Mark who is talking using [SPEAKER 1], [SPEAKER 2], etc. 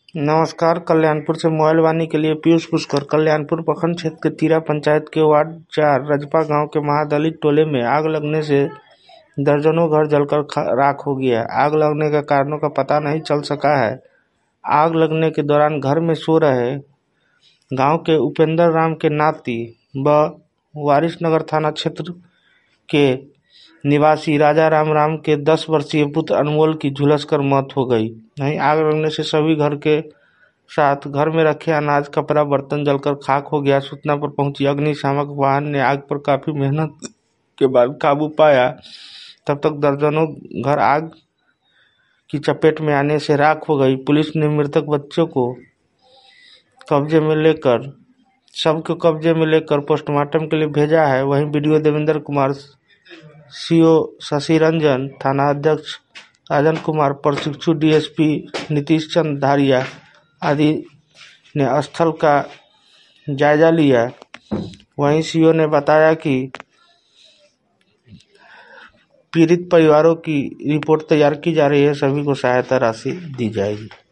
[SPEAKER 1] नमस्कार। कल्याणपुर से मोबाइल वाणी के लिए पीयूष पुष्कर। कल्याणपुर प्रखंड क्षेत्र के तीरा पंचायत के वार्ड 4 रजपा गांव के महादलित टोले में आग लगने से दर्जनों घर जलकर राख हो गया। आग लगने के कारणों का पता नहीं चल सका है। आग लगने के दौरान घर में सो रहे गांव के उपेंद्र राम के नाती व वारिसनगर थाना क्षेत्र के निवासी राजा राम के 10 वर्षीय पुत्र अनमोल की झुलसकर मौत हो गई। वहीं आग लगने से सभी घर के साथ घर में रखे अनाज, कपड़ा, बर्तन जलकर खाक हो गया। सूचना पर पहुंची अग्निशामक वाहन ने आग पर काफी मेहनत के बाद काबू पाया। तब तक दर्जनों घर आग की चपेट में आने से राख हो गई। पुलिस ने मृतक बच्चों को सबको कब्जे में लेकर पोस्टमार्टम के लिए भेजा है। वहीं बीडीओ देवेंद्र कुमार, सीओ शशि रंजन, थाना अध्यक्ष राजन कुमार, प्रशिक्षु डीएसपी नीतीश चंद्र धारिया आदि ने स्थल का जायजा लिया। वहीं सीओ ने बताया कि पीड़ित परिवारों की रिपोर्ट तैयार की जा रही है, सभी को सहायता राशि दी जाएगी।